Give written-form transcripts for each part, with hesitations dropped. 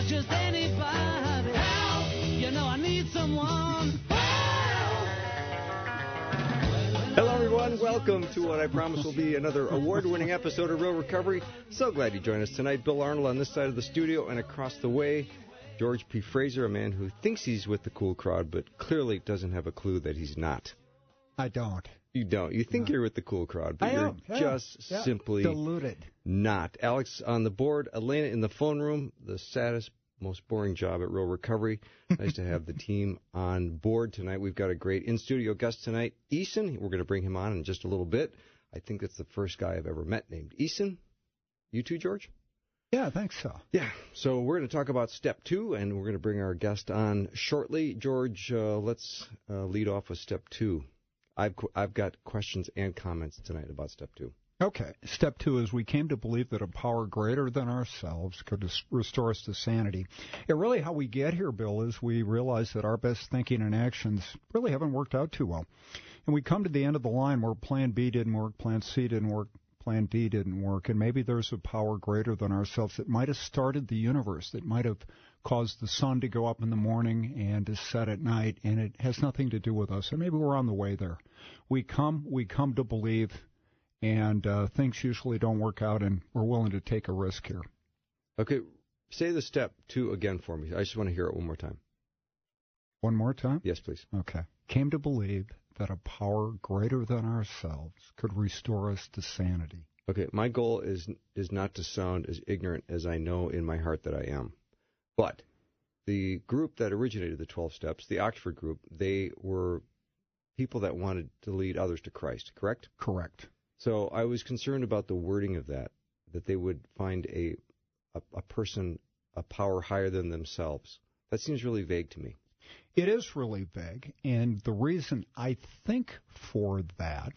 not just anybody. Help! You know I need someone. Hello, everyone. Welcome to what I promise will be another award-winning episode of Real Recovery. So glad you joined us tonight. Bill Arnold on this side of the studio, and across the way, George P. Fraser, a man who thinks he's with the cool crowd, but clearly doesn't have a clue that he's not. I don't. You don't. You think you're with the cool crowd, but you're just simply deluded. Not. Alex on the board, Elena in the phone room, the saddest, most boring job at Real Recovery. Nice to have the team on board tonight. We've got a great in-studio guest tonight, Eason. We're going to bring him on in just a little bit. I think that's the first guy I've ever met named Eason. You too, George? Yeah, I think so. Yeah. So we're going to talk about Step 2, and we're going to bring our guest on shortly. George, let's lead off with Step 2. I've got questions and comments tonight about Step 2. Okay. Step 2 is we came to believe that a power greater than ourselves could restore us to sanity. And really how we get here, Bill, is we realize that our best thinking and actions really haven't worked out too well. And we come to the end of the line where Plan B didn't work, Plan C didn't work, Plan D didn't work, and maybe there's a power greater than ourselves that might have started the universe, that might have caused the sun to go up in the morning and to set at night, and it has nothing to do with us. And maybe we're on the way there. We come to believe, and things usually don't work out, and we're willing to take a risk here. Okay, say the Step 2 again for me. I just want to hear it one more time. One more time? Yes, please. Okay. Came to believe that a power greater than ourselves could restore us to sanity. Okay, my goal is not to sound as ignorant as I know in my heart that I am. But the group that originated the 12 Steps, the Oxford group, they were people that wanted to lead others to Christ, correct? Correct. So I was concerned about the wording of that they would find a person, a power higher than themselves. That seems really vague to me. It is really vague, and the reason I think for that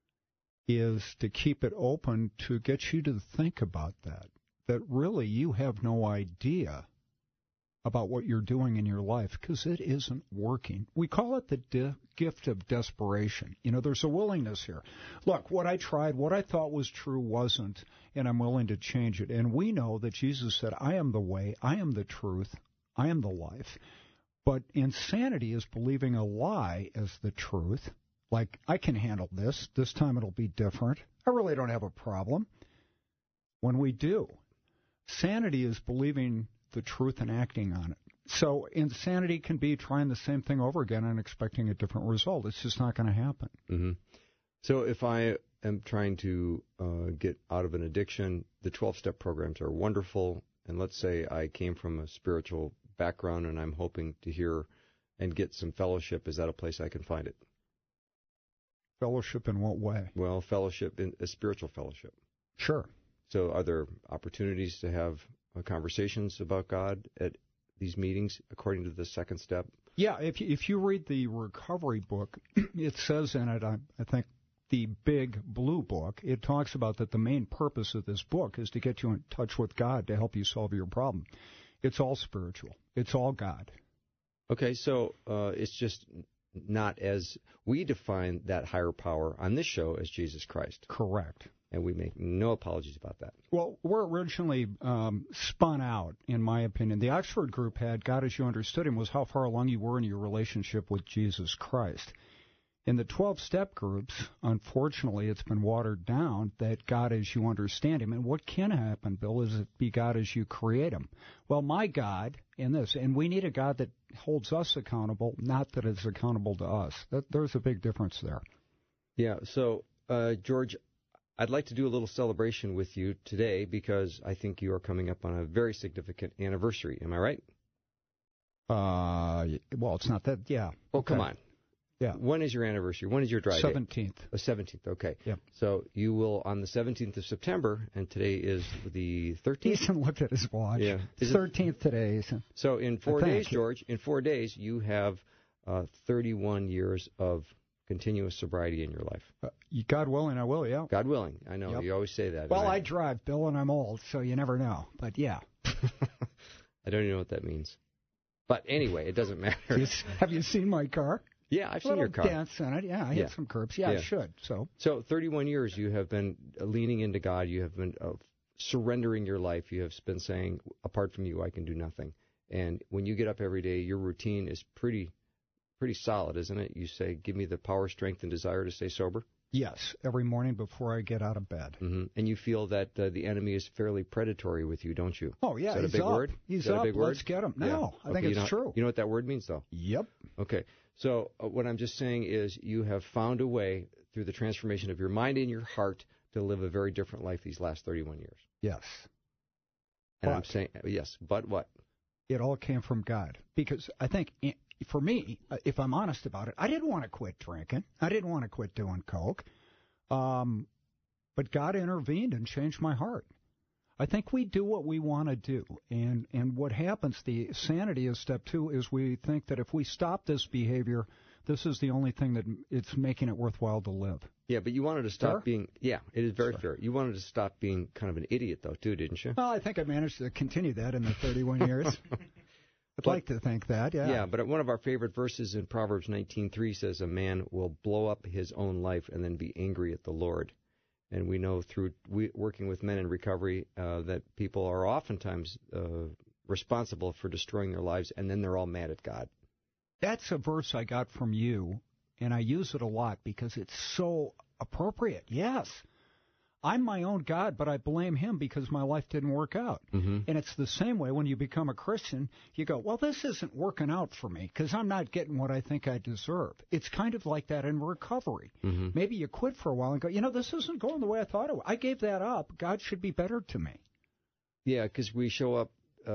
is to keep it open to get you to think about that really you have no idea about what you're doing in your life because it isn't working. We call it the gift of desperation. You know, there's a willingness here. Look, what I tried, what I thought was true wasn't, and I'm willing to change it. And we know that Jesus said, I am the way, I am the truth, I am the life. But insanity is believing a lie as the truth. Like, I can handle this. This time it'll be different. I really don't have a problem. When we do. Sanity is believing the truth and acting on it. So insanity can be trying the same thing over again and expecting a different result. It's just not going to happen. Mm-hmm. So if I am trying to get out of an addiction, the 12-step programs are wonderful. And let's say I came from a spiritual background and I'm hoping to hear and get some fellowship. Is that a place I can find it? Fellowship in what way? Well, fellowship, in a spiritual fellowship. Sure. So are there opportunities to have conversations about God at these meetings according to the second step? Yeah, if you read the recovery book, it says in it, I think the big blue book, it talks about that the main purpose of this book is to get you in touch with God to help you solve your problem. It's all spiritual. It's all God. Okay, so it's just not as we define that higher power on this show as Jesus Christ. Correct. And we make no apologies about that. Well, we're originally spun out, in my opinion. The Oxford group had God as you understood him was how far along you were in your relationship with Jesus Christ. In the 12-step groups, unfortunately, it's been watered down that God as you understand him. And what can happen, Bill, is it be God as you create him. Well, my God in this, and we need a God that holds us accountable, not that is accountable to us. There's a big difference there. Yeah, so, George, I'd like to do a little celebration with you today because I think you are coming up on a very significant anniversary. Am I right? Well, it's not that, yeah. Oh, okay. Come on. Yeah. When is your anniversary? When is your dry 17th. date? 17th, okay. Yep. So you will, on the 17th of September, and today is the 13th? Ethan looked at his watch. Yeah. It's 13th today, Ethan. So in 4 days, George, in 4 days, you have 31 years of continuous sobriety in your life. God willing, I will, yeah. God willing. I know. Yep. You always say that. Well, I drive, Bill, and I'm old, so you never know. But, yeah. I don't even know what that means. But anyway, it doesn't matter. Have you seen my car? Yeah, I've seen your car. Dance in it. Yeah, I hit some curbs. Yeah, I should. So 31 years you have been leaning into God. You have been surrendering your life. You have been saying, apart from you, I can do nothing. And when you get up every day, your routine is pretty solid, isn't it? You say, give me the power, strength, and desire to stay sober. Yes, every morning before I get out of bed. Mm-hmm. And you feel that the enemy is fairly predatory with you, don't you? Oh, yeah, is that he's a big up. word? He's is that up. A big word? Let's get him. No, yeah. I think it's true. You know what that word means, though? Yep. Okay. So what I'm just saying is you have found a way through the transformation of your mind and your heart to live a very different life these last 31 years. Yes. And I'm saying, yes, but what? It all came from God. Because I think, for me, if I'm honest about it, I didn't want to quit drinking. I didn't want to quit doing coke. But God intervened and changed my heart. I think we do what we want to do. And what happens, the sanity is step 2, is we think that if we stop this behavior, this is the only thing that it's making it worthwhile to live. Yeah, but you wanted to stop Fair? being, yeah, it is very fair. You wanted to stop being kind of an idiot, though, too, didn't you? Well, I think I managed to continue that in the 31 years. I'd like to think that, yeah. Yeah, but one of our favorite verses in Proverbs 19:3 says, a man will blow up his own life and then be angry at the Lord. And we know through working with men in recovery that people are oftentimes responsible for destroying their lives, and then they're all mad at God. That's a verse I got from you, and I use it a lot because it's so appropriate. Yes. I'm my own God, but I blame him because my life didn't work out. Mm-hmm. And it's the same way when you become a Christian. You go, well, this isn't working out for me because I'm not getting what I think I deserve. It's kind of like that in recovery. Mm-hmm. Maybe you quit for a while and go, this isn't going the way I thought it would. I gave that up. God should be better to me. Yeah, because we show up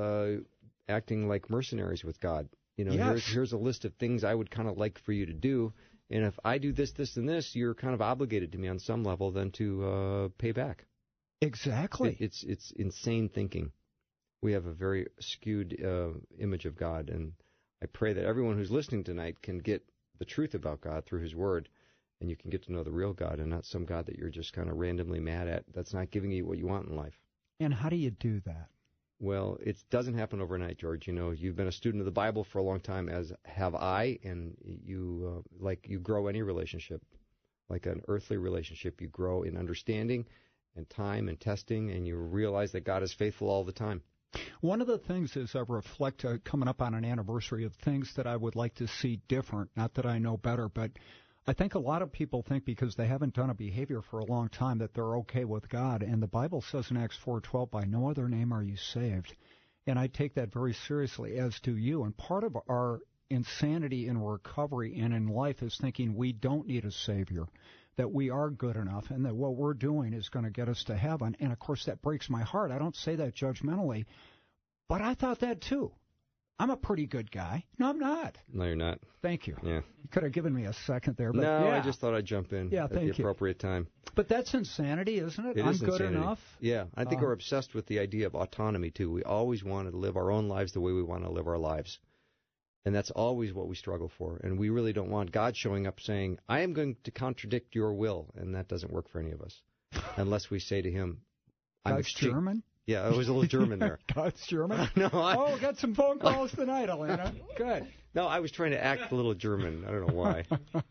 acting like mercenaries with God. Yes. Here's a list of things I would kind of like for you to do. And if I do this, this, and this, you're kind of obligated to me on some level then to pay back. Exactly. It's insane thinking. We have a very skewed image of God, and I pray that everyone who's listening tonight can get the truth about God through his word, and you can get to know the real God and not some God that you're just kind of randomly mad at that's not giving you what you want in life. And how do you do that? Well, it doesn't happen overnight, George. You've been a student of the Bible for a long time, as have I, and you grow any relationship, like an earthly relationship. You grow in understanding and time and testing, and you realize that God is faithful all the time. One of the things is I reflect coming up on an anniversary of things that I would like to see different, not that I know better, but I think a lot of people think because they haven't done a behavior for a long time that they're okay with God. And the Bible says in Acts 4:12, by no other name are you saved. And I take that very seriously, as do you. And part of our insanity in recovery and in life is thinking we don't need a Savior, that we are good enough, and that what we're doing is going to get us to heaven. And, of course, that breaks my heart. I don't say that judgmentally, but I thought that too. I'm a pretty good guy. No, I'm not. No, you're not. Thank you. Yeah. You could have given me a second there. But no, yeah. I just thought I'd jump in at the appropriate time. But that's insanity, isn't it? It I'm is good insanity. enough. Yeah, I think we're obsessed with the idea of autonomy, too. We always want to live our own lives the way we want to live our lives. And that's always what we struggle for. And we really don't want God showing up saying, I am going to contradict your will. And that doesn't work for any of us. Unless we say to him, God's German? Yeah, it was a little German there. God's German? No, we got some phone calls tonight, Elena. Good. No, I was trying to act a little German. I don't know why.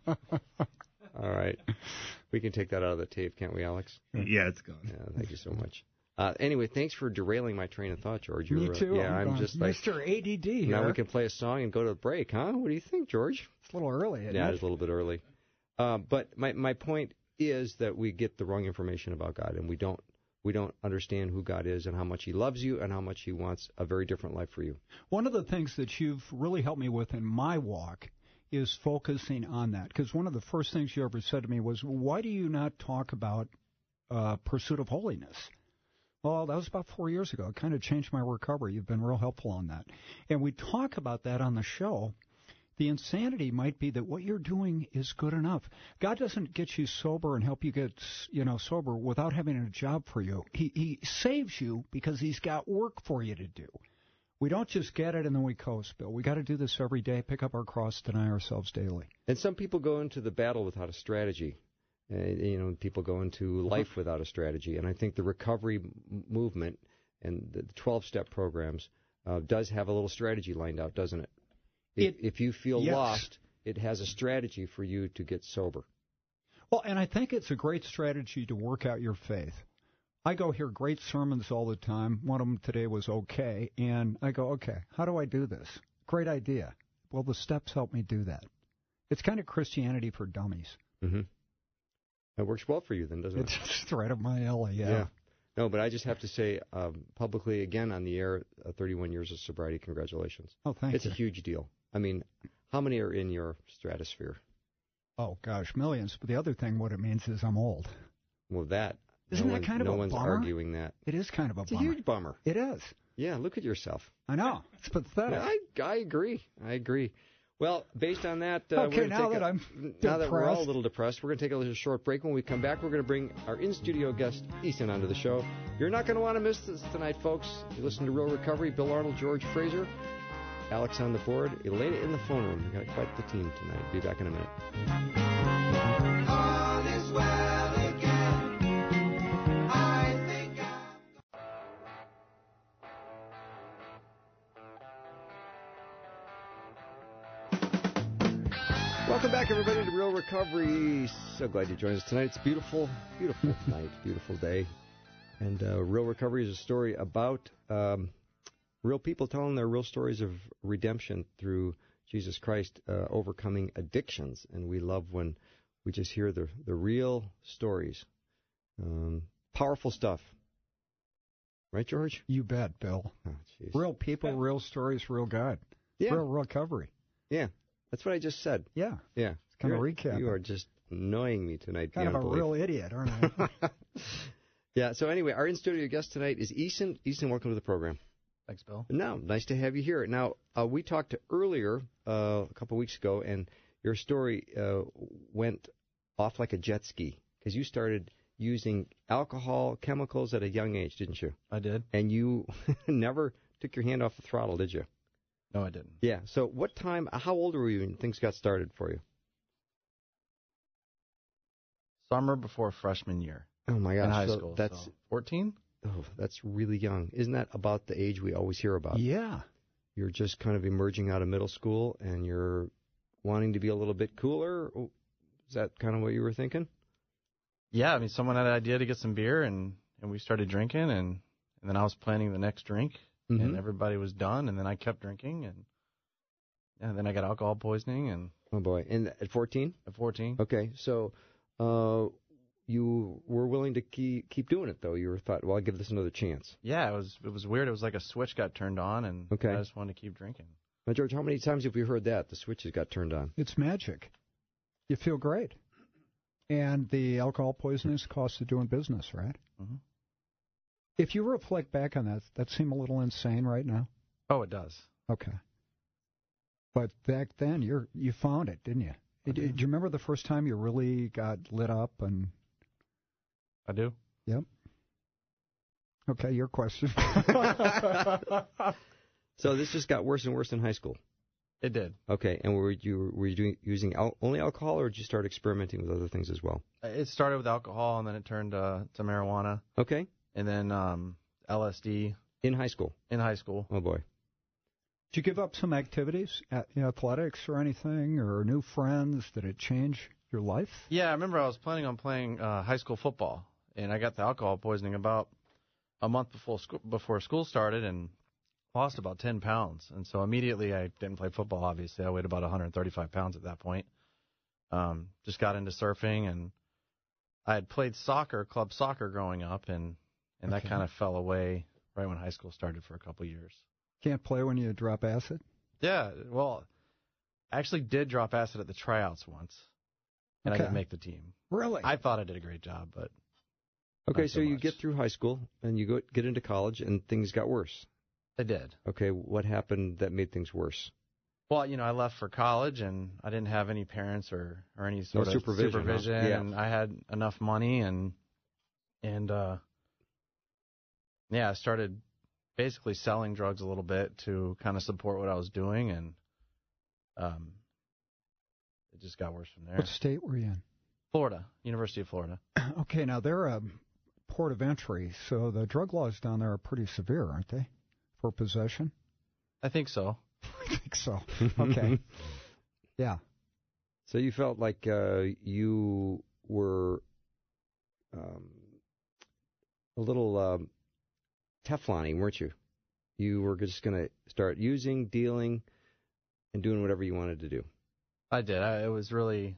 All right. We can take that out of the tape, can't we, Alex? Yeah, it's gone. Yeah, thank you so much. Anyway, thanks for derailing my train of thought, George. Me too. Yeah, I'm just like Mr. ADD here. Now we can play a song and go to the break, huh? What do you think, George? It's a little early, isn't Yeah, it? it's a little bit early. But my point is that we get the wrong information about God, and we don't understand who God is and how much he loves you and how much he wants a very different life for you. One of the things that you've really helped me with in my walk is focusing on that. Because one of the first things you ever said to me was, why do you not talk about pursuit of holiness? Well, that was about 4 years ago. It kind of changed my recovery. You've been real helpful on that. And we talk about that on the show. The insanity might be that what you're doing is good enough. God doesn't get you sober and help you get, sober without having a job for you. He saves you because he's got work for you to do. We don't just get it and then we coast, Bill. We got to do this every day, pick up our cross, deny ourselves daily. And some people go into the battle without a strategy. People go into life without a strategy. And I think the recovery movement and the 12-step programs does have a little strategy lined out, doesn't it? If you feel lost, it has a strategy for you to get sober. Well, and I think it's a great strategy to work out your faith. I go hear great sermons all the time. One of them today was okay. And I go, okay, how do I do this? Great idea. Well, the steps help me do that. It's kind of Christianity for dummies. Mm-hmm. That works well for you then, doesn't it? It's just right up my alley, yeah. No, but I just have to say publicly, again, on the air, 31 years of sobriety, congratulations. Oh, thank you. It's a huge deal. I mean, how many are in your stratosphere? Oh, gosh, millions. But the other thing, what it means is I'm old. Well, that... Isn't that kind of a bummer? No one's arguing that. It is kind of a It's bummer. a huge bummer. It is. Yeah, look at yourself. I know. It's pathetic. Yeah, I agree. Well, based on that, okay, now that we're all a little depressed, we're going to take a little short break. When we come back, we're going to bring our in-studio guest, Ethan, onto the show. You're not going to want to miss this tonight, folks. You listen to Real Recovery, Bill Arnold, George Fraser, Alex on the board, Elena in the phone room. We've got quite the team tonight. Be back in a minute. All is well again. I think Welcome back, everybody, to Real Recovery. So glad you joined us tonight. It's a beautiful, beautiful night, beautiful day. And Real Recovery is a story about real people telling their real stories of redemption through Jesus Christ, overcoming addictions. And we love when we just hear the real stories. Powerful stuff. Right, George? You bet, Bill. Oh, jeez. Real people, real stories, real God. Yeah. Real recovery. Yeah. That's what I just said. Yeah. Yeah. Kind of recap. You are just annoying me tonight. Kind of a real idiot, aren't I? Yeah. So anyway, our in-studio guest tonight is Eason. Eason, welcome to the program. Thanks, Bill. No, nice to have you here. Now, we talked earlier, a couple of weeks ago, and your story went off like a jet ski because you started using alcohol, chemicals at a young age, didn't you? I did. And you never took your hand off the throttle, did you? No, I didn't. Yeah. So how old were you when things got started for you? Summer before freshman year. Oh, my gosh. In high so school. That's 14? Oh, that's really young. Isn't that about the age we always hear about? Yeah. You're just kind of emerging out of middle school, and you're wanting to be a little bit cooler. Is that kind of what you were thinking? Yeah, I mean, someone had an idea to get some beer, and we started drinking, and then I was planning the next drink, and everybody was done, and then I kept drinking, and then I got alcohol poisoning. And oh, boy. And at 14? At 14. Okay, so you were willing to keep doing it, though. You thought, well, I'll give this another chance. Yeah, it was weird. It was like a switch got turned on, and I just wanted to keep drinking. Now, George, how many times have you heard that? The switches got turned on. It's magic. You feel great. And the alcohol poisoning is the cost of doing business, right? Mm-hmm. If you reflect back on that seem a little insane right now? Oh, it does. Okay. But back then, you found it, didn't you? Do you remember the first time you really got lit up? And I do. Yep. Okay, your question. So this just got worse and worse in high school. It did. Okay, and were you using only alcohol, or did you start experimenting with other things as well? It started with alcohol, and then it turned to marijuana. Okay. And then LSD. In high school? In high school. Oh, boy. Did you give up some activities, athletics or anything, or new friends? Did it change your life? Yeah, I remember I was planning on playing high school football, and I got the alcohol poisoning about a month before school started, and lost about 10 pounds. And so immediately I didn't play football, obviously. I weighed about 135 pounds at that point. Just got into surfing, and I had played club soccer growing up, and that kind of fell away right when high school started for a couple of years. Can't play when you drop acid? Yeah, well, I actually did drop acid at the tryouts once, and I didn't make the team. Really? I thought I did a great job, but okay, so you get through high school, and you get into college, and things got worse. They did. Okay, what happened that made things worse? Well, I left for college, and I didn't have any parents or any sort of supervision. Huh? Yeah. And I had enough money, and I started basically selling drugs a little bit to kind of support what I was doing, and it just got worse from there. What state were you in? Florida, University of Florida. Okay, now they're a port of entry, so the drug laws down there are pretty severe, aren't they, for possession? I think so. I think so. Okay. Yeah. So you felt like you were a little Teflon-y, weren't you? You were just going to start using, dealing, and doing whatever you wanted to do. I did. It was really,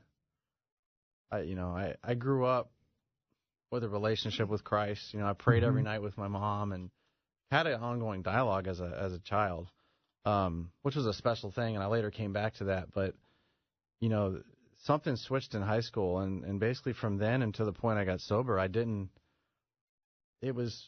I grew up with a relationship with Christ. I prayed every night with my mom and had an ongoing dialogue as a child, which was a special thing. And I later came back to that. But, something switched in high school. And basically from then until the point I got sober, it was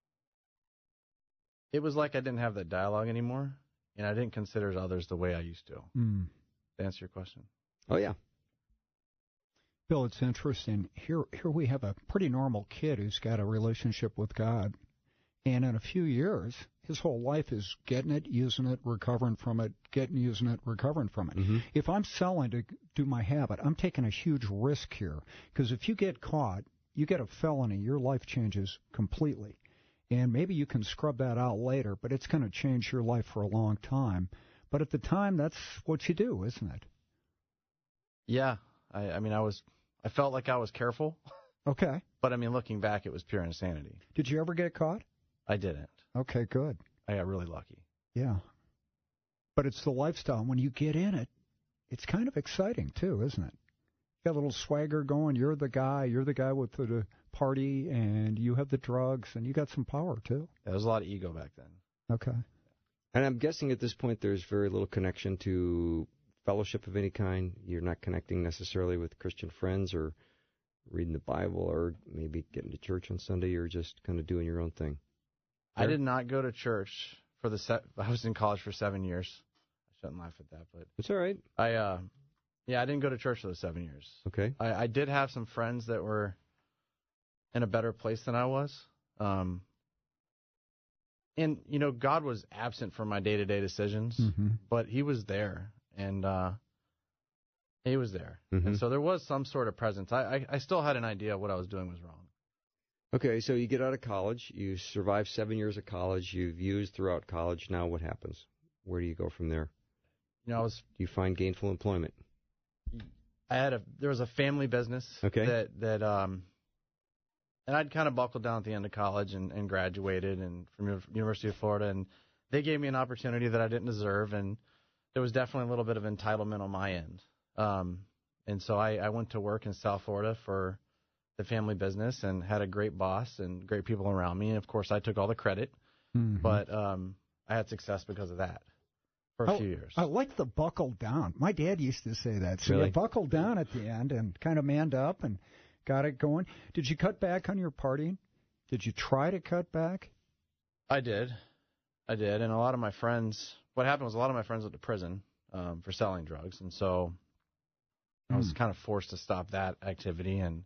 like I didn't have that dialogue anymore. And I didn't consider others the way I used to. To answer your question. Oh, yeah. Bill, it's interesting. Here we have a pretty normal kid who's got a relationship with God. And in a few years, his whole life is getting it, using it, recovering from it, getting, using it, recovering from it. Mm-hmm. If I'm selling to do my habit, I'm taking a huge risk here. Because if you get caught, you get a felony, your life changes completely. And maybe you can scrub that out later, but it's going to change your life for a long time. But at the time, that's what you do, isn't it? Yeah. I felt like I was careful. Okay. But, looking back, it was pure insanity. Did you ever get caught? I didn't. Okay, good. I got really lucky. Yeah. But it's the lifestyle. When you get in it, it's kind of exciting, too, isn't it? You got a little swagger going. You're the guy with the party, and you have the drugs, and you got some power, too. Yeah, there was a lot of ego back then. Okay. And I'm guessing at this point there's very little connection to fellowship of any kind. You're not connecting necessarily with Christian friends or reading the Bible or maybe getting to church on Sunday. You're just kind of doing your own thing. I did not go to church I was in college for 7 years. I shouldn't laugh at that, but It's all right. I didn't go to church for those 7 years. Okay. I did have some friends that were in a better place than I was. And, God was absent from my day-to-day decisions, but he was there, and he was there. Mm-hmm. And so there was some sort of presence. I still had an idea what I was doing was wrong. Okay, so you get out of college. You survive 7 years of college. You've used throughout college. Now what happens? Where do you go from there? Do you find gainful employment? There was a family business Okay. and I'd kind of buckled down at the end of college and graduated and from University of Florida, and they gave me an opportunity that I didn't deserve, and there was definitely a little bit of entitlement on my end. And so I went to work in South Florida for the family business and had a great boss and great people around me. And, of course, I took all the credit, but I had success because of that for a few years. I like the buckle down. My dad used to say that. So Really? you buckled down at the end and kind of manned up and got it going. Did you cut back on your partying? Did you try to cut back? I did. And a lot of my friends, what happened was a lot of my friends went to prison for selling drugs. And so I was kind of forced to stop that activity. And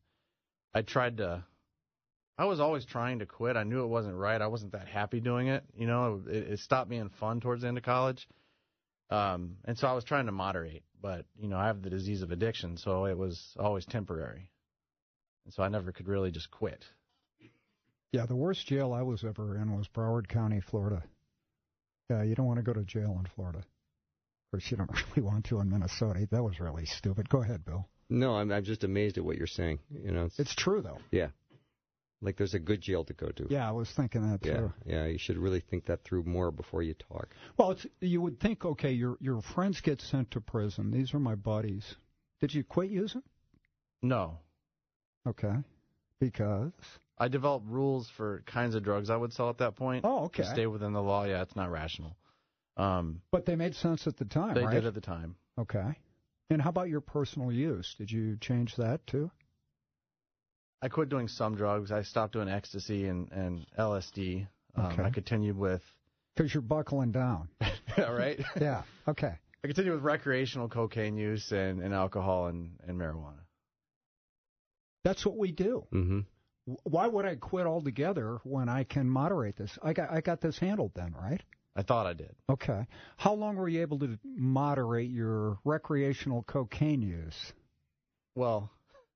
I was always trying to quit. I knew it wasn't right. I wasn't that happy doing it. It stopped being fun towards the end of college. And so I was trying to moderate. But, I have the disease of addiction, so it was always temporary. And so I never could really just quit. Yeah, the worst jail I was ever in was Broward County, Florida. Yeah, you don't want to go to jail in Florida. Of course, you don't really want to in Minnesota. That was really stupid. Go ahead, Bill. No, I'm just amazed at what you're saying. It's true, though. Yeah. Like there's a good jail to go to. Yeah, I was thinking that, too. Yeah, you should really think that through more before you talk. Well, you would think, okay, your friends get sent to prison. These are my buddies. Did you quit using? No. Okay. Because? I developed rules for kinds of drugs I would sell at that point. Oh, okay. To stay within the law. Yeah, it's not rational. But they made sense at the time, They right? did at the time. Okay. And how about your personal use? Did you change that, too? I quit doing some drugs. I stopped doing ecstasy and LSD. Okay. I continued with... Because you're buckling down. right? Yeah, okay. I continued with recreational cocaine use and alcohol and marijuana. That's what we do. Mm-hmm. Why would I quit altogether when I can moderate this? I got this handled then, right? I thought I did. Okay. How long were you able to moderate your recreational cocaine use? Well,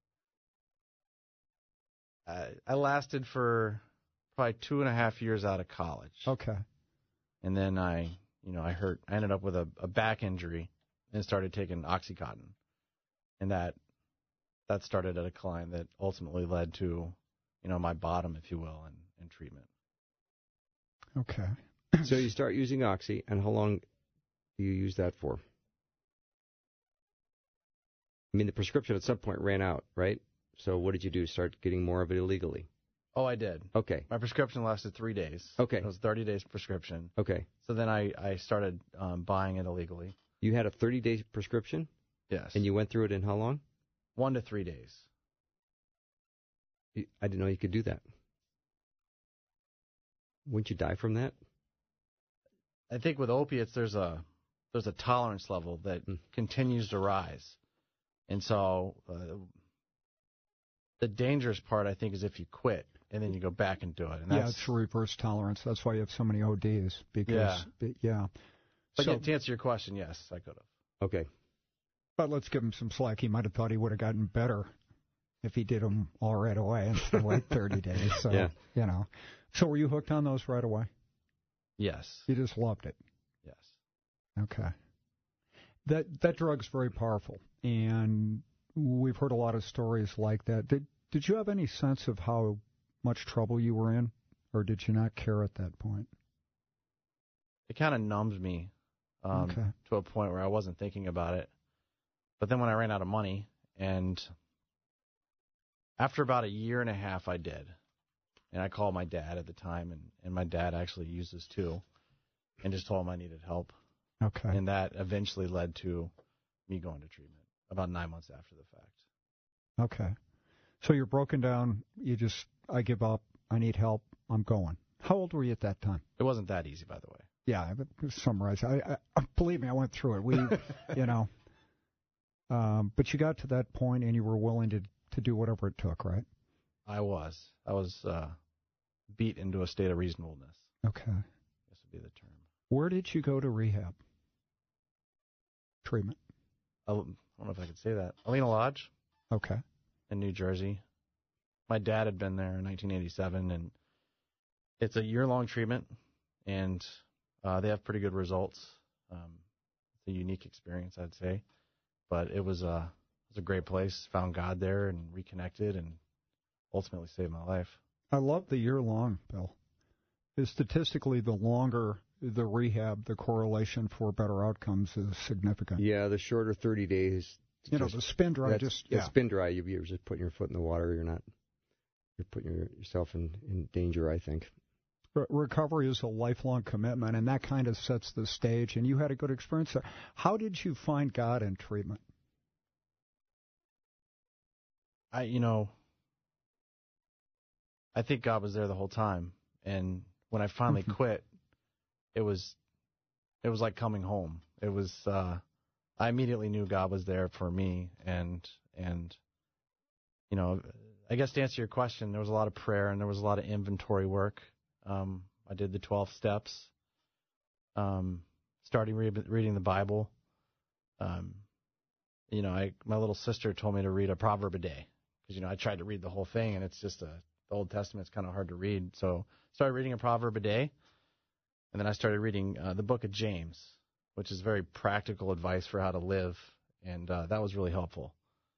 I lasted for probably 2.5 years out of college. Okay. And then I ended up with a back injury and started taking Oxycontin. And that started a decline that ultimately led to, my bottom, if you will, in treatment. Okay. So you start using Oxy, and how long do you use that for? I mean, the prescription at some point ran out, right? So what did you do? Start getting more of it illegally? Oh, I did. Okay. My prescription lasted 3 days. Okay. It was 30 days prescription. Okay. So then I started buying it illegally. You had a 30-day prescription, Yes. and you went through it in how long? 1 to 3 days. I didn't know you could do that. Wouldn't you die from that? I think with opiates, there's a tolerance level that continues to rise. And so the dangerous part, I think, is if you quit and then you go back and do it. And Yeah, it's reverse tolerance. That's why you have so many ODs. Because, yeah. But So, to answer your question, yes, I could have. Okay. but let's give him some slack. He might have thought he would have gotten better if he did them all right away instead of like 30 days. So, Yeah. you know. So were you hooked on those right away? Yes. You just loved it. Yes. Okay. That drug's very powerful, and we've heard a lot of stories like that. Did you have any sense of how much trouble you were in, or did you not care at that point? It kind of numbed me Okay. to a point where I wasn't thinking about it. But then when I ran out of money, and after about a year and a half, I did. And I called my dad at the time, and my dad actually uses too, and just told him I needed help. Okay. And that eventually led to me going to treatment about 9 months after the fact. Okay. So you're broken down. I give up. I need help. I'm going. How old were you at that time? It wasn't that easy, by the way. Yeah, but summarize. I believe me, I went through it. We, you know, but you got to that point and you were willing to do whatever it took, right? I was beat into a state of reasonableness. Okay. I guess would be the term. Where did you go to rehab? Treatment. I don't know if I could say that. Alina Lodge Okay. in New Jersey. My dad had been there in 1987, and it's a year-long treatment, and they have pretty good results. It's a unique experience, I'd say, but it was a great place. Found God there and reconnected, and ultimately saved my life. I love the year-long, Bill. Statistically, the longer the rehab, the correlation for better outcomes is significant. Yeah, the shorter 30 days. You know, the spin dry spin dry. You're just putting your foot in the water. You're putting yourself in danger, I think. Recovery is a lifelong commitment, and that kind of sets the stage. And you had a good experience there. How did you find God in treatment? I think God was there the whole time, and when I finally quit, it was like coming home. It was I immediately knew God was there for me, and you know, I guess to answer your question, there was a lot of prayer and there was a lot of inventory work. I did the 12 steps, starting reading the Bible. My little sister told me to read a proverb a day because I tried to read the whole thing, and it's just the Old Testament's kind of hard to read. So started reading a proverb a day, and then I started reading the book of James, which is very practical advice for how to live, and that was really helpful.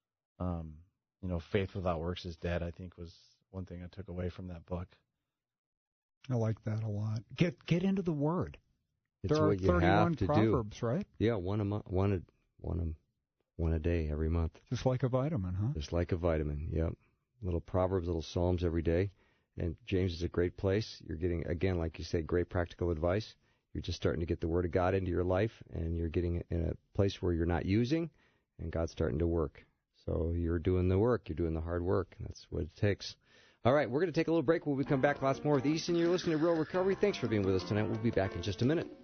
Faith without works is dead, I think, was one thing I took away from that book. I like that a lot. Get into the Word. It's there are what you 31 have to proverbs, do. Right? Yeah, one a month, one a day every month. Just like a vitamin, huh? Just like a vitamin. Yep. Little proverbs, little psalms every day. And James is a great place. You're getting, again, like you say, great practical advice. You're just starting to get the Word of God into your life, and you're getting it in a place where you're not using, and God's starting to work. So you're doing the work. You're doing the hard work. That's what it takes. All right, we're going to take a little break. When we come back, lots more with Easton. You're listening to Real Recovery. Thanks for being with us tonight. We'll be back in just a minute.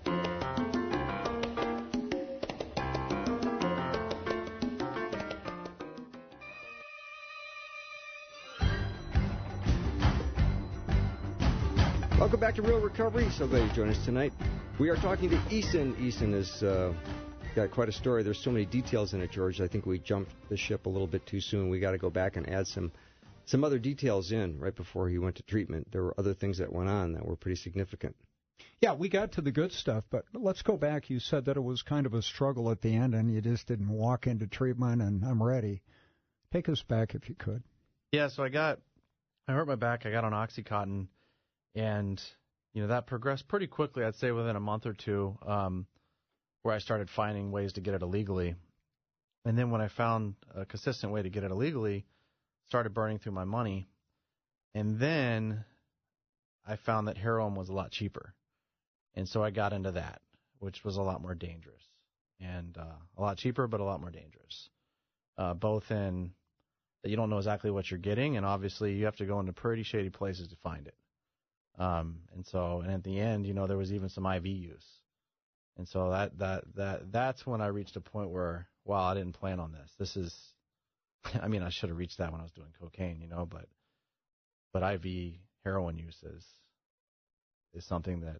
Welcome back to Real Recovery. So glad you joined us tonight. We are talking to Easton. Easton has got quite a story. There's so many details in it, George. I think we jumped the ship a little bit too soon. We got to go back and add some other details in right before he went to treatment. There were other things that went on that were pretty significant. Yeah, we got to the good stuff, but let's go back. You said that it was kind of a struggle at the end, and you just didn't walk into treatment, and I'm ready. Take us back if you could. Yeah, so I got I hurt my back. I got on OxyContin, and that progressed pretty quickly. I'd say within a month or two, where I started finding ways to get it illegally. And then when I found a consistent way to get it illegally, started burning through my money. And then I found that heroin was a lot cheaper. And so I got into that, which was a lot more dangerous. And a lot cheaper, but a lot more dangerous. Both in that you don't know exactly what you're getting, and obviously you have to go into pretty shady places to find it. And at the end, there was even some IV use. And so that's when I reached a point where, wow, I didn't plan on this. This is, I mean, I should have reached that when I was doing cocaine, but IV heroin use is something that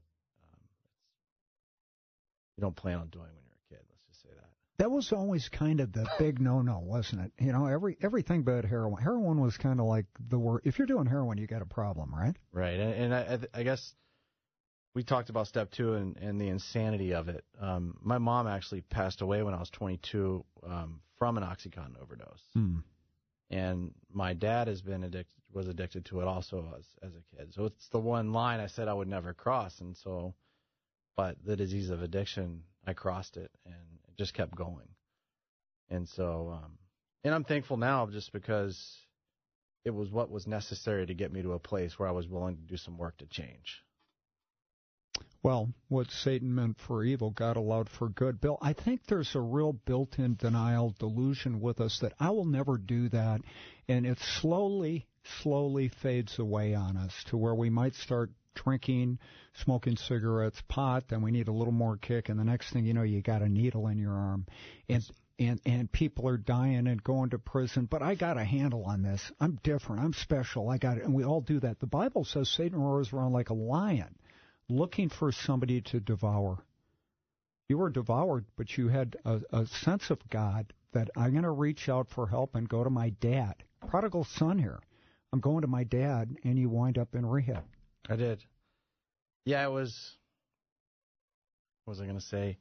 you don't plan on doing when you're a kid. Let's just say that. That was always kind of the big no-no, wasn't it? Everything but heroin. Heroin was kind of like the word. If you're doing heroin, you got a problem, right? Right, and I guess we talked about step 2 and the insanity of it. My mom actually passed away when I was 22 from an OxyContin overdose. And my dad was addicted to it also as a kid. So it's the one line I said I would never cross. And so, but the disease of addiction, I crossed it and it just kept going. And so, and I'm thankful now just because it was what was necessary to get me to a place where I was willing to do some work to change. Well, what Satan meant for evil, God allowed for good. Bill, I think there's a real built-in denial delusion with us that I will never do that, and it slowly fades away on us to where we might start drinking, smoking cigarettes, pot, then we need a little more kick, and the next thing you know, you got a needle in your arm, and people are dying and going to prison. But I got a handle on this. I'm different. I'm special. I got it, and we all do that. The Bible says Satan roars around like a lion, looking for somebody to devour. You were devoured, but you had a sense of God that I'm going to reach out for help and go to my dad. Prodigal son here. I'm going to my dad, and you wind up in rehab. I did. Yeah, it was, what was I going to say?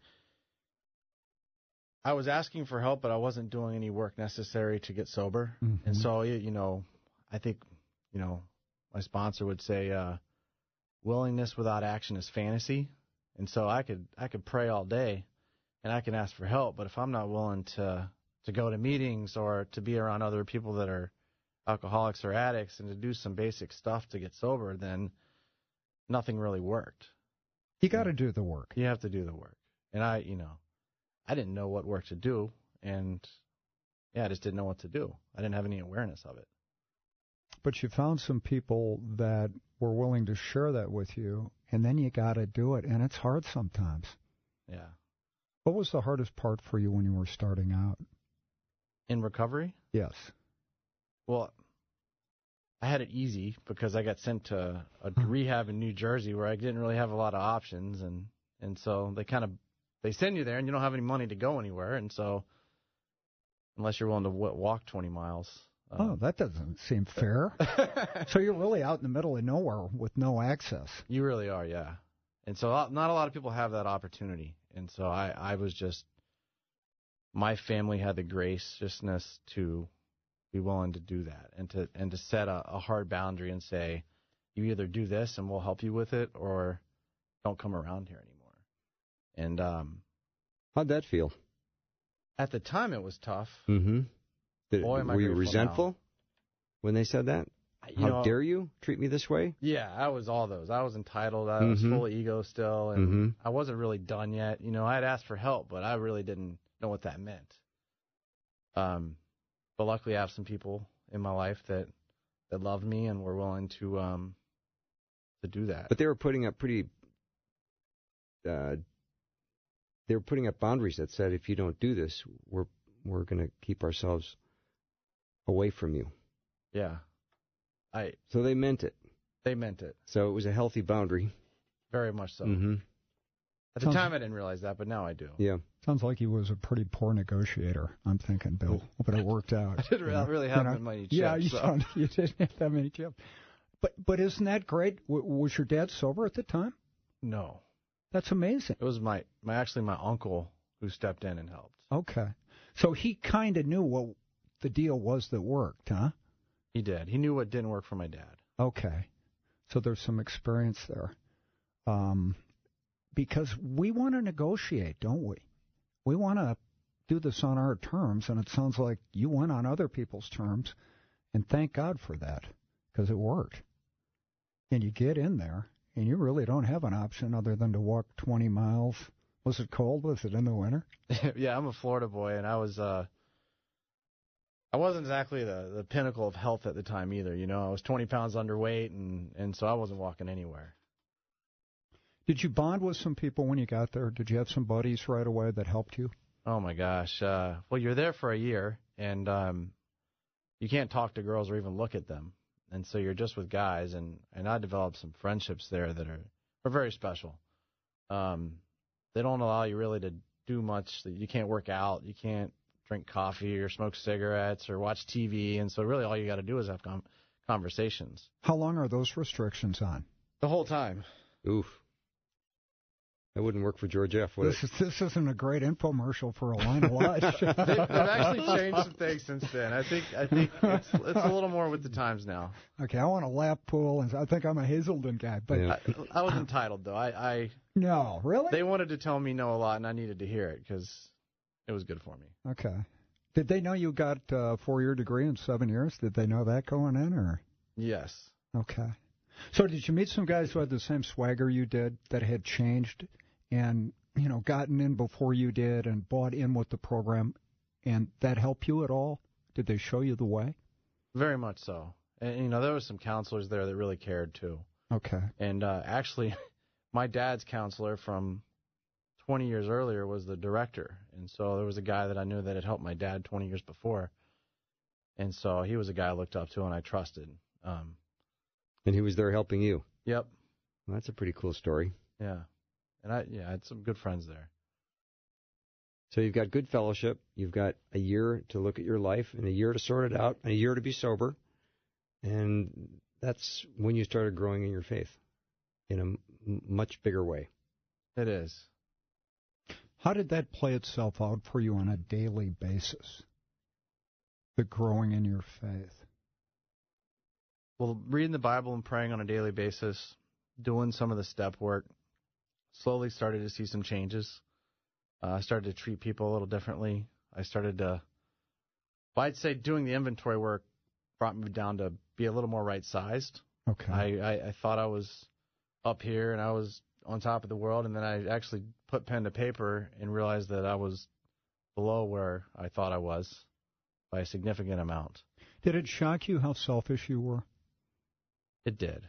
I was asking for help, but I wasn't doing any work necessary to get sober. Mm-hmm. And so, I think, my sponsor would say, willingness without action is fantasy. And so I could pray all day and I can ask for help, but if I'm not willing to go to meetings or to be around other people that are alcoholics or addicts and to do some basic stuff to get sober, then nothing really worked. You got to do the work. You have to do the work. And I didn't know what work to do, and I just didn't know what to do. I didn't have any awareness of it. But you found some people that were willing to share that with you, and then you got to do it, and it's hard sometimes. Yeah. What was the hardest part for you when you were starting out? In recovery? Yes. Well, I had it easy because I got sent to a rehab in New Jersey where I didn't really have a lot of options, and so they send you there and you don't have any money to go anywhere, and so unless you're willing to walk 20 miles. That doesn't seem fair. So you're really out in the middle of nowhere with no access. You really are, yeah. And so not a lot of people have that opportunity. And so I was just, my family had the graciousness to be willing to do that and to set a hard boundary and say, you either do this and we'll help you with it or don't come around here anymore. And how'd that feel? At the time, it was tough. Mm-hmm. Were you resentful when they said that? How dare you treat me this way? Yeah, I was all those. I was entitled. I was full of ego still, and I wasn't really done yet. I had asked for help, but I really didn't know what that meant. But luckily, I have some people in my life that loved me and were willing to do that. But they were putting up boundaries that said, if you don't do this, we're going to keep ourselves away from you. Yeah. So they meant it. They meant it. So it was a healthy boundary. Very much so. Mm-hmm. At the time, I didn't realize that, but now I do. Yeah. Sounds like he was a pretty poor negotiator, I'm thinking, Bill. But it worked out. I didn't really have that many chips. Yeah, you didn't have that many chips. But isn't that great? Was your dad sober at the time? No. That's amazing. It was my uncle who stepped in and helped. Okay. So he kind of knew what the deal was that worked, huh? He did. He knew what didn't work for my dad. Okay. So there's some experience there. Because we want to negotiate, don't we? We want to do this on our terms, and it sounds like you went on other people's terms, and thank God for that, because it worked. And you get in there, and you really don't have an option other than to walk 20 miles. Was it cold? Was it in the winter? Yeah, I'm a Florida boy, and I wasn't exactly the pinnacle of health at the time either. You know, I was 20 pounds underweight, and so I wasn't walking anywhere. Did you bond with some people when you got there? Did you have some buddies right away that helped you? Oh, my gosh. Well, you're there for a year, and you can't talk to girls or even look at them. And so you're just with guys, and I developed some friendships there that are very special. They don't allow you really to do much. You can't work out. You can't drink coffee or smoke cigarettes or watch TV. And so really all you got to do is have conversations. How long are those restrictions on? The whole time. Oof. That wouldn't work for George F., would it? This isn't a great infomercial for a line of life. They've actually changed some things since then. I think it's a little more with the times now. Okay, I want a lap pool, and I think I'm a Hazelden guy. But Yeah. I was entitled, though. No, really? They wanted to tell me no a lot, and I needed to hear it because it was good for me. Okay. Did they know you got a 4-year degree in 7 years? Did they know that going in, or? Yes. Okay. So did you meet some guys who had the same swagger you did that had changed and, you know, gotten in before you did and bought in with the program, and that helped you at all? Did they show you the way? Very much so. And, you know, there was some counselors there that really cared, too. Okay. And actually, my dad's counselor from 20 years earlier was the director. And so there was a guy that I knew that had helped my dad 20 years before. And so he was a guy I looked up to and I trusted. And he was there helping you. Yep. Well, that's a pretty cool story. Yeah. And I had some good friends there. So you've got good fellowship. You've got a year to look at your life and a year to sort it out and a year to be sober. And that's when you started growing in your faith in a much bigger way. It is. How did that play itself out for you on a daily basis, the growing in your faith? Well, reading the Bible and praying on a daily basis, doing some of the step work, slowly started to see some changes. I started to treat people a little differently. I started to, well, I'd say doing the inventory work brought me down to be a little more right-sized. Okay. I thought I was up here and I was on top of the world, and then I actually put pen to paper and realized that I was below where I thought I was by a significant amount. Did it shock you how selfish you were? It did.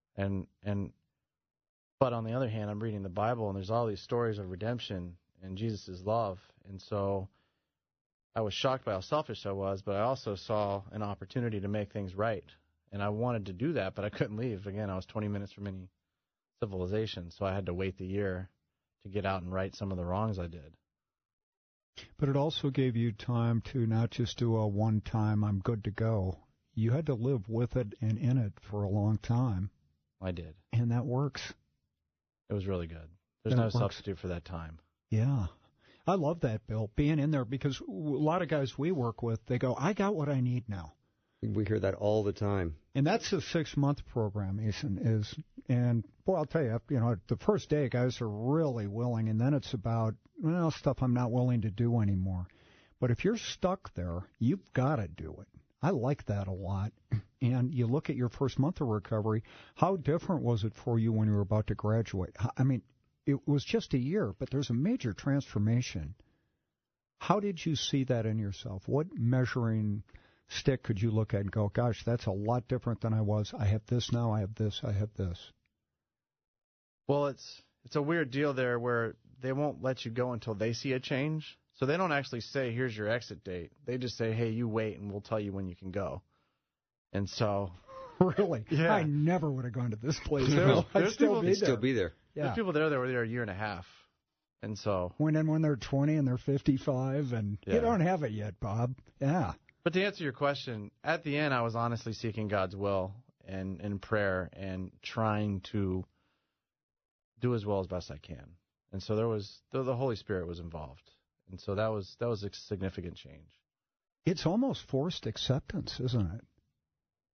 But on the other hand, I'm reading the Bible, and there's all these stories of redemption and Jesus' love. And so I was shocked by how selfish I was, but I also saw an opportunity to make things right. And I wanted to do that, but I couldn't leave. Again, I was 20 minutes from any civilization, so I had to wait the year to get out and right some of the wrongs I did. But it also gave you time to not just do a one-time, I'm good to go. You had to live with it and in it for a long time. I did. And that works. It was really good. There's no substitute for that time. Yeah. I love that, Bill, being in there, because a lot of guys we work with, they go, I got what I need now. We hear that all the time. And that's a 6-month program, Ethan, and boy, I'll tell you, the first day guys are really willing, and then it's about, stuff I'm not willing to do anymore. But if you're stuck there, you've got to do it. I like that a lot. And you look at your first month of recovery, how different was it for you when you were about to graduate? I mean, it was just a year, but there's a major transformation. How did you see that in yourself? What measuring stick could you look at and go, gosh, that's a lot different than I was. I have this now, I have this, I have this. Well, it's a weird deal there where they won't let you go until they see a change. So they don't actually say, here's your exit date. They just say, hey, you wait and we'll tell you when you can go. And so... Really? Yeah. I never would have gone to this place. There's still be there. Yeah. There's people there that were there a year and a half. And so... When they're 20 and they're 55 and you don't have it yet, Bob. Yeah. But to answer your question, at the end I was honestly seeking God's will and in prayer and trying to do as well as best I can. And so the Holy Spirit was involved. And so that was a significant change. It's almost forced acceptance, isn't it?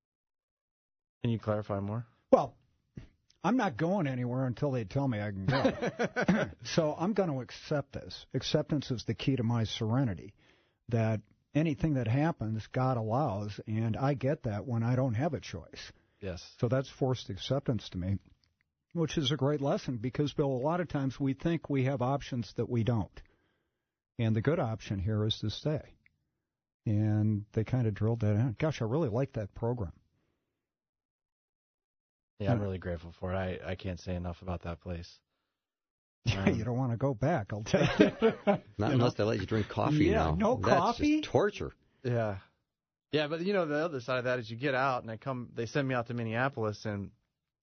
Can you clarify more? Well, I'm not going anywhere until they tell me I can go. So I'm going to accept this. Acceptance is the key to my serenity, that anything that happens, God allows, and I get that when I don't have a choice. Yes. So that's forced acceptance to me, which is a great lesson because, Bill, a lot of times we think we have options that we don't. And the good option here is to stay. And they kind of drilled that in. Gosh, I really like that program. Yeah, I'm really grateful for it. I can't say enough about that place. Yeah, you don't want to go back, I'll tell you. Not unless they let you drink coffee now. No That's coffee? just torture. Yeah. Yeah, but the other side of that is you get out and they send me out to Minneapolis and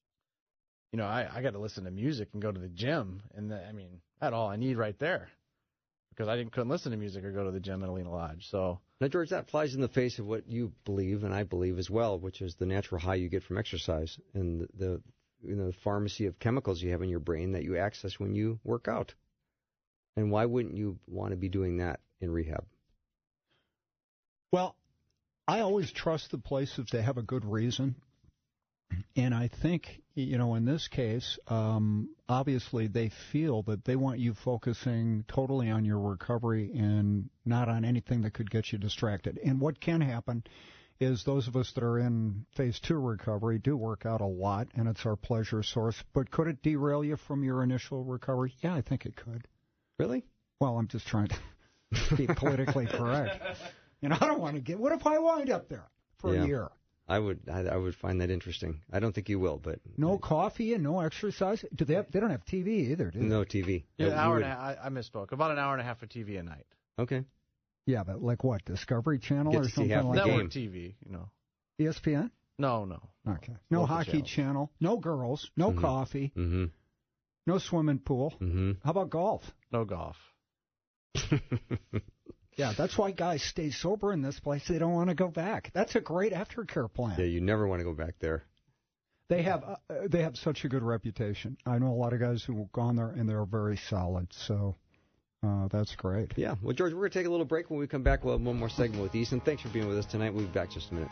I got to listen to music and go to the gym and that's all I need right there. Because I couldn't listen to music or go to the gym at Alina Lodge. So Now, George, that flies in the face of what you believe, and I believe as well, which is the natural high you get from exercise and the pharmacy of chemicals you have in your brain that you access when you work out. And why wouldn't you want to be doing that in rehab? Well, I always trust the place if they have a good reason. And I think, in this case, obviously they feel that they want you focusing totally on your recovery and not on anything that could get you distracted. And what can happen is those of us that are in phase 2 recovery do work out a lot, and it's our pleasure source. But could it derail you from your initial recovery? Yeah, I think it could. Really? Well, I'm just trying to be politically correct. I don't want to get. What if I wind up there for a year? I would find that interesting. I don't think you will, but no coffee and no exercise. Do they have? They don't have TV either, do they? No TV. Yeah, an hour and a half. I misspoke. About an hour and a half of TV a night. Okay. Yeah, but like what? Discovery Channel Get or to see something half the like Network game. TV, ESPN? No. Okay. No Local hockey channels. channel. No girls. No coffee. Mm-hmm. No swimming pool. Mm-hmm. How about golf? No golf. Yeah, that's why guys stay sober in this place. They don't want to go back. That's a great aftercare plan. Yeah, you never want to go back there. They have such a good reputation. I know a lot of guys who have gone there, and they're very solid. So that's great. Yeah. Well, George, we're going to take a little break. When we come back, we'll have one more segment with Ethan. Thanks for being with us tonight. We'll be back just a minute.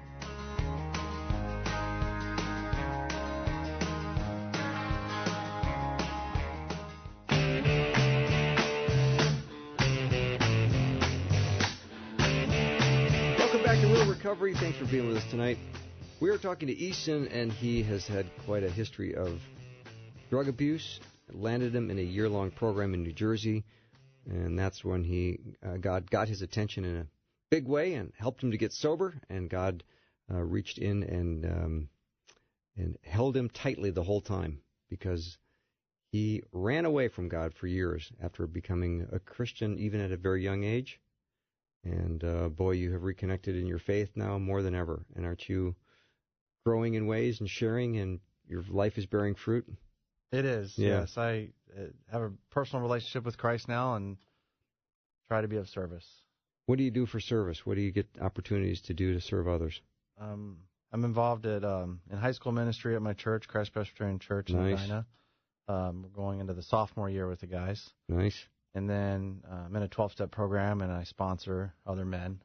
Welcome back to Real Recovery. Thanks for being with us tonight. We are talking to Easton, and he has had quite a history of drug abuse. It landed him in a year-long program in New Jersey, and that's when God got his attention in a big way and helped him to get sober, and God reached in and held him tightly the whole time because he ran away from God for years after becoming a Christian, even at a very young age. And, boy, you have reconnected in your faith now more than ever. And aren't you growing in ways and sharing, and your life is bearing fruit? It is, Yeah. yes. I have a personal relationship with Christ now and try to be of service. What do you do for service? What do you get opportunities to do to serve others? I'm involved in high school ministry at my church, Christ Presbyterian Church in Nice. Medina. We're going into the sophomore year with the guys. Nice. And then I'm in a 12-step program, and I sponsor other men.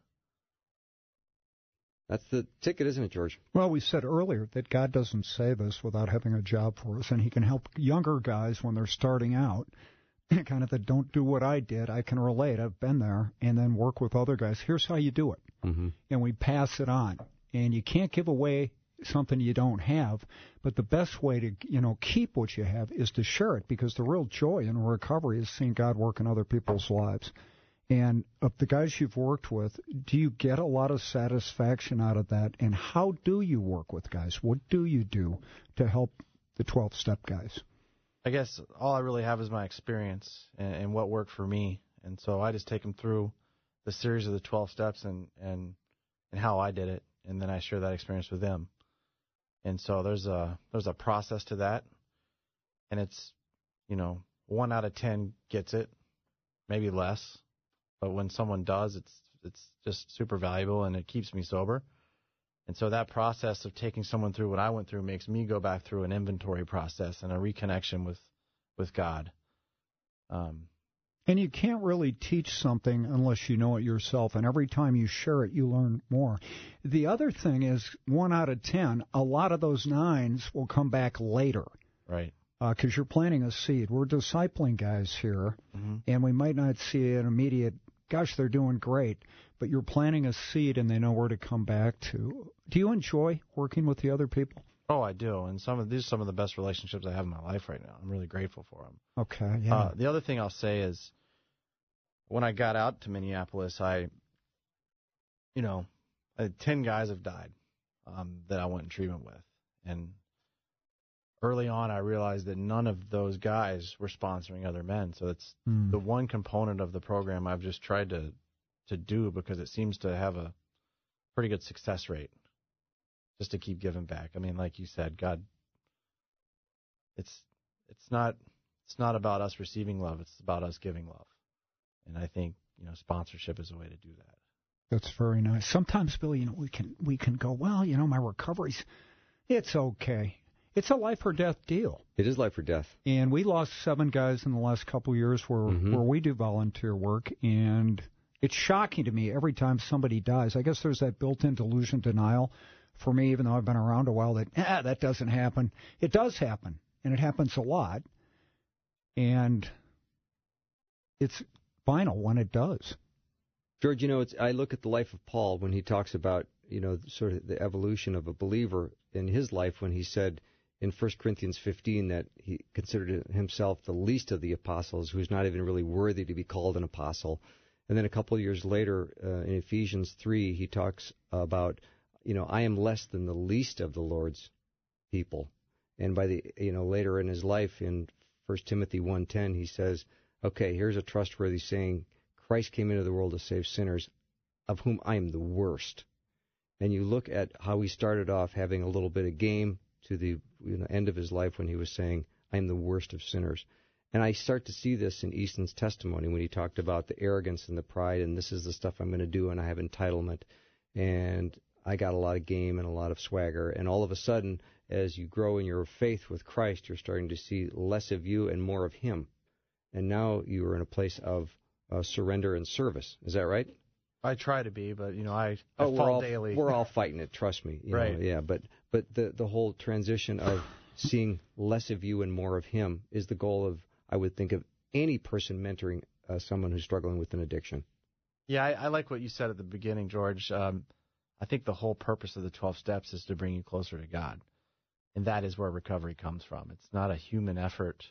That's the ticket, isn't it, George? Well, we said earlier that God doesn't save us without having a job for us, and he can help younger guys when they're starting out, kind of that don't do what I did. I can relate. I've been there, and then work with other guys. Here's how you do it. Mm-hmm. And we pass it on. And you can't give away something you don't have, but the best way to, keep what you have is to share it, because the real joy in recovery is seeing God work in other people's lives. And of the guys you've worked with, do you get a lot of satisfaction out of that? And how do you work with guys? What do you do to help the 12-step guys? I guess all I really have is my experience and what worked for me. And so I just take them through the series of the 12 steps and how I did it, and then I share that experience with them. And so there's a process to that, and it's 1 out of 10 gets it, maybe less, but when someone does, it's just super valuable, and it keeps me sober. And so that process of taking someone through what I went through makes me go back through an inventory process and a reconnection with God. And you can't really teach something unless you know it yourself, and every time you share it, you learn more. The other thing is, 1 out of 10, a lot of those 9s will come back later. Right. Because you're planting a seed. We're discipling guys here, and we might not see an immediate, gosh, they're doing great, but you're planting a seed, and they know where to come back to. Do you enjoy working with the other people? Oh, I do, and these are some of the best relationships I have in my life right now. I'm really grateful for them. Okay, yeah. The other thing I'll say is, when I got out to Minneapolis, I had 10 guys have died that I went in treatment with, and early on I realized that none of those guys were sponsoring other men. So it's the one component of the program I've just tried to do, because it seems to have a pretty good success rate. Just to keep giving back. I mean, like you said, God, it's not about us receiving love. It's about us giving love. And I think, sponsorship is a way to do that. That's very nice. Sometimes, Bill, we can go, well, my recovery's, it's okay. It's a life or death deal. It is life or death. And we lost 7 guys in the last couple of years where we do volunteer work, and it's shocking to me every time somebody dies. I guess there's that built-in delusion denial for me, even though I've been around a while, that doesn't happen. It does happen, and it happens a lot. And it's final when it does. George, I look at the life of Paul when he talks about, sort of the evolution of a believer in his life, when he said in 1 Corinthians 15 that he considered himself the least of the apostles, who's not even really worthy to be called an apostle. And then a couple of years later, in Ephesians 3, he talks about, I am less than the least of the Lord's people. And by the, later in his life, in 1 Timothy 1:10, he says, okay, here's a trustworthy saying, Christ came into the world to save sinners, of whom I am the worst. And you look at how he started off having a little bit of game to the end of his life when he was saying, I am the worst of sinners. And I start to see this in Easton's testimony when he talked about the arrogance and the pride, and this is the stuff I'm going to do, and I have entitlement, and I got a lot of game and a lot of swagger. And all of a sudden, as you grow in your faith with Christ, you're starting to see less of you and more of him. And now you are in a place of surrender and service. Is that right? I try to be, but, I fall daily. We're all fighting it, trust me. Right. Yeah, but the whole transition of seeing less of you and more of him is the goal of, I would think, of any person mentoring someone who's struggling with an addiction. Yeah, I like what you said at the beginning, George. I think the whole purpose of the 12 steps is to bring you closer to God. And that is where recovery comes from. It's not a human effort.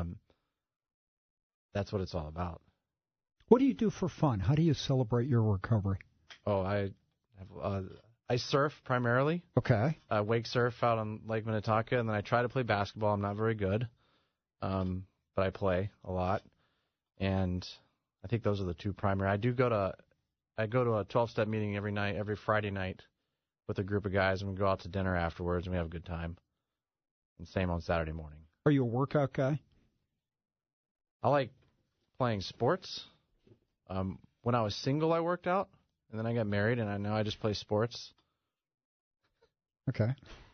That's what it's all about. What do you do for fun? How do you celebrate your recovery? Oh, I surf primarily. Okay. I wake surf out on Lake Minnetonka, and then I try to play basketball. I'm not very good, but I play a lot. And I think those are the 2 primary. I go to a 12-step meeting every Friday night with a group of guys, and we go out to dinner afterwards, and we have a good time. And same on Saturday morning. Are you a workout guy? I like playing sports. When I was single, I worked out, and then I got married, and now I just play sports. Okay.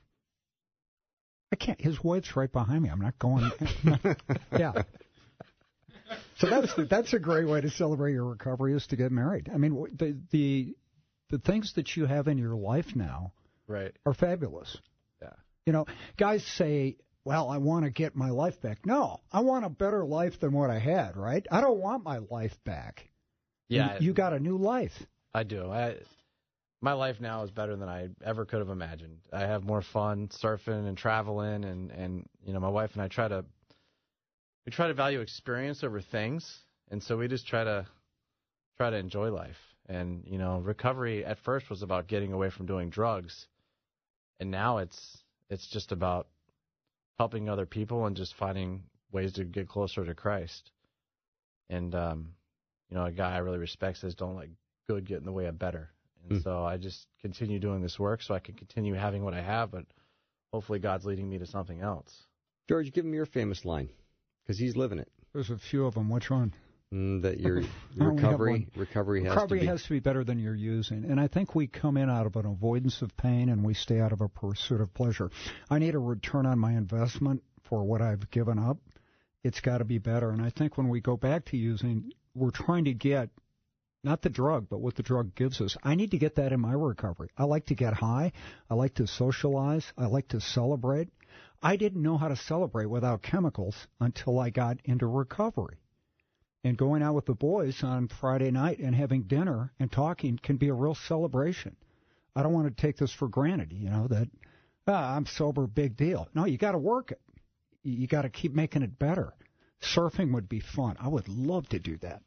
I can't. His wife's right behind me. I'm not going. Yeah. So that's a great way to celebrate your recovery, is to get married. I mean, the things that you have in your life now, right, are fabulous. Yeah. Guys say, well, I want to get my life back. No, I want a better life than what I had, right? I don't want my life back. Yeah. You got a new life. I do. My life now is better than I ever could have imagined. I have more fun surfing and traveling, and my wife and I try to value experience over things, and so we just try to enjoy life. And recovery at first was about getting away from doing drugs, and now it's just about helping other people and just finding ways to get closer to Christ. And a guy I really respect says, don't let good get in the way of better. And so I just continue doing this work so I can continue having what I have, but hopefully God's leading me to something else. George, give him your famous line, because he's living it. There's a few of them. Which one? That your recovery has to be better than you're using. And I think we come in out of an avoidance of pain, and we stay out of a pursuit of pleasure. I need a return on my investment for what I've given up. it's got to be better. And I think when we go back to using, we're trying to get not the drug, but what the drug gives us. I need to get that in my recovery. I like to get high. I like to socialize. I like to celebrate. I didn't know how to celebrate without chemicals until I got into recovery. And going out with the boys on Friday night and having dinner and talking can be a real celebration. I don't want to take this for granted, that I'm sober, big deal. No, you got to work it. You got to keep making it better. Surfing would be fun. I would love to do that.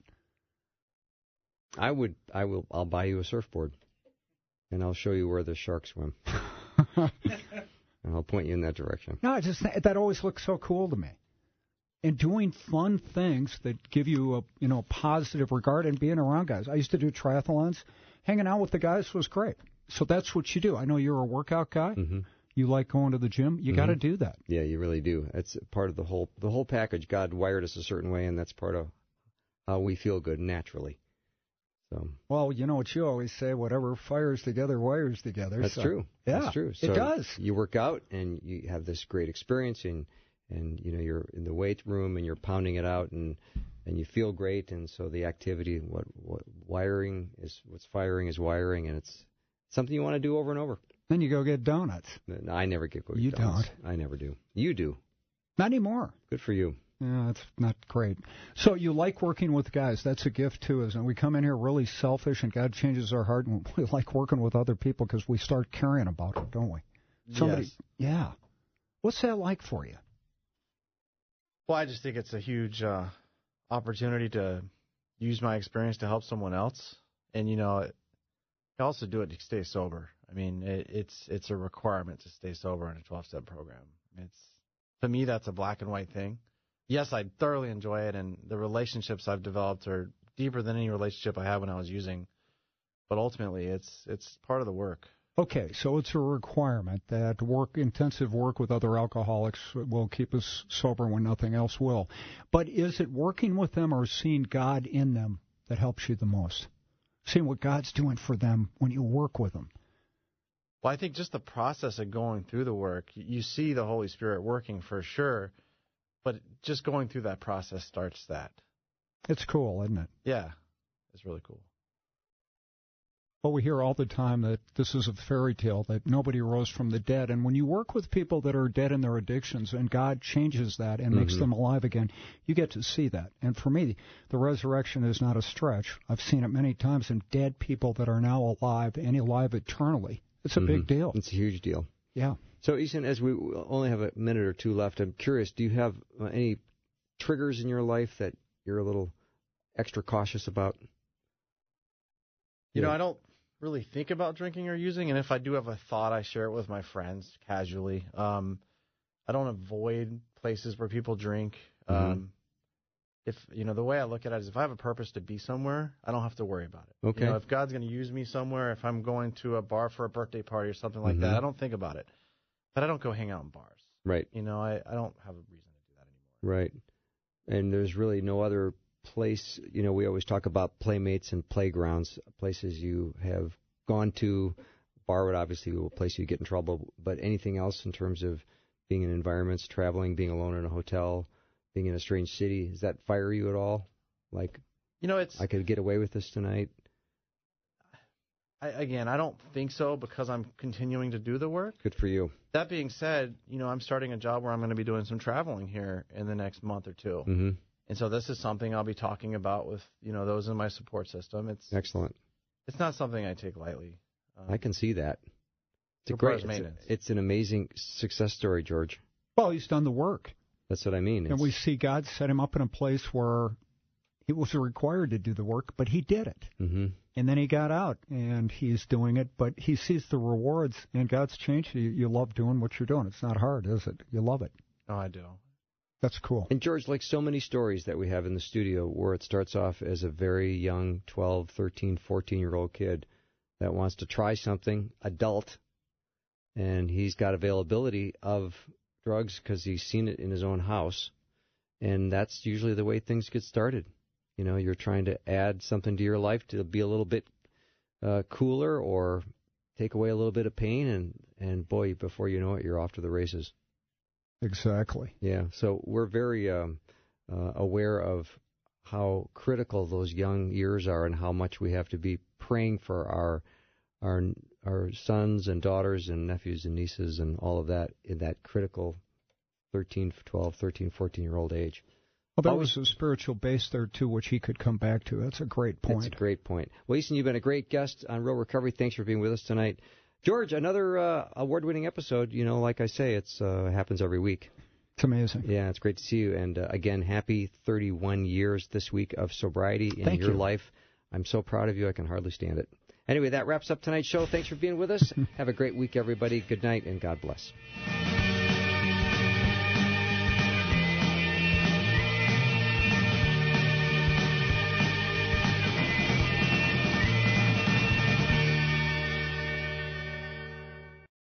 I'll buy you a surfboard, and I'll show you where the sharks swim. And I'll point you in that direction. No, that always looks so cool to me. And doing fun things that give you a positive regard and being around guys. I used to do triathlons. Hanging out with the guys was great. So that's what you do. I know you're a workout guy. Mm-hmm. You like going to the gym. You got to do that. Yeah, you really do. It's part of the whole package. God wired us a certain way, and that's part of how we feel good naturally. So. Well, you know what you always say, whatever fires together, wires together. That's true. Yeah, that's true. So it does. You work out, and you have this great experience, and you're in the weight room, and you're pounding it out, and you feel great, and so the activity, what wiring is, what's firing is wiring, and it's something you want to do over and over. Then you go get donuts. No, I never get You donuts. don't. I never do. You do. Not anymore. Good for you. Yeah, that's not great. So you like working with guys. That's a gift, too, isn't it? We come in here really selfish, and God changes our heart, and we like working with other people because we start caring about it, don't we? Yes. Yeah. What's that like for you? Well, I just think it's a huge opportunity to use my experience to help someone else. And, I also do it to stay sober. I mean, it's a requirement to stay sober in a 12-step program. To me, that's a black and white thing. Yes, I thoroughly enjoy it, and the relationships I've developed are deeper than any relationship I had when I was using. But ultimately, it's part of the work. Okay, so it's a requirement that intensive work with other alcoholics will keep us sober when nothing else will. But is it working with them or seeing God in them that helps you the most? Seeing what God's doing for them when you work with them? Well, I think just the process of going through the work, you see the Holy Spirit working for sure, but just going through that process starts that. It's cool, isn't it? Yeah, it's really cool. Well, we hear all the time that this is a fairy tale, that nobody rose from the dead. And when you work with people that are dead in their addictions and God changes that and makes them alive again, you get to see that. And for me, the resurrection is not a stretch. I've seen it many times in dead people that are now alive and alive eternally. It's a big deal. It's a huge deal. Yeah. So, Ethan, as we only have a minute or two left, I'm curious, do you have any triggers in your life that you're a little extra cautious about? I don't really think about drinking or using, and if I do have a thought, I share it with my friends casually. I don't avoid places where people drink. If the way I look at it is, if I have a purpose to be somewhere, I don't have to worry about it. Okay. If God's going to use me somewhere, if I'm going to a bar for a birthday party or something like that, I don't think about it. But I don't go hang out in bars. Right. I don't have a reason to do that anymore. Right. And there's really no other place. We always talk about playmates and playgrounds, places you have gone to. Bar would obviously be a place you get in trouble, but anything else in terms of being in environments, traveling, being alone in a hotel, being in a strange city, does that fire you at all? Like, I could get away with this tonight? I don't think so, because I'm continuing to do the work. Good for you. That being said, I'm starting a job where I'm going to be doing some traveling here in the next month or two. Mm-hmm. And so this is something I'll be talking about with, those in my support system. It's excellent. It's not something I take lightly. I can see that. It's an amazing success story, George. Well, he's done the work. That's what I mean. And we see God set him up in a place where he was required to do the work, but he did it. Mm-hmm. And then he got out, and he's doing it, but he sees the rewards, and God's changed you. You love doing what you're doing. It's not hard, is it? You love it. Oh, I do. That's cool. And, George, like so many stories that we have in the studio where it starts off as a very young 12, 13, 14-year-old kid that wants to try something adult, and he's got availability of drugs because he's seen it in his own house, and that's usually the way things get started. You're trying to add something to your life to be a little bit cooler or take away a little bit of pain, and boy, before you know it, you're off to the races. Exactly. Yeah, so we're very aware of how critical those young years are and how much we have to be praying for our sons and daughters and nephews and nieces and all of that in that critical 13, 12, 13, 14-year-old age. Well, there was a spiritual base there, too, which he could come back to. That's a great point. That's a great point. Well, Easton, you've been a great guest on Real Recovery. Thanks for being with us tonight. George, another award-winning episode. You know, like I say, it happens every week. It's amazing. Yeah, it's great to see you. And, again, happy 31 years this week of sobriety in your life. I'm so proud of you, I can hardly stand it. Anyway, that wraps up tonight's show. Thanks for being with us. Have a great week, everybody. Good night, and God bless.